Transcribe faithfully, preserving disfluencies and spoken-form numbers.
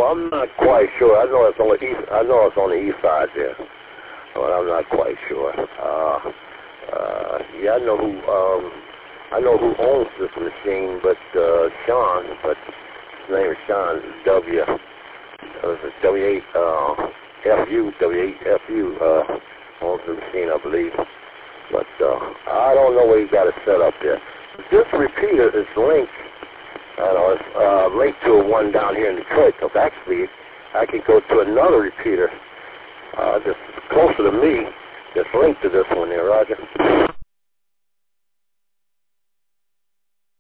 I'm not quite sure. I know it's on the east. I know it's on the east side there, but I'm not quite sure. Uh, uh, yeah, I know who. Um, I know who owns this machine, but uh, Sean. But his name is Sean W. Uh, it's W eight uh, F U. W eight F U uh, owns the machine, I believe. But uh, I don't know where he got it set up there. This repeater is linked. I know it's uh, linked to a one down here in Detroit. Because actually, I can go to another repeater uh, that's closer to me that's linked to this one there, Roger.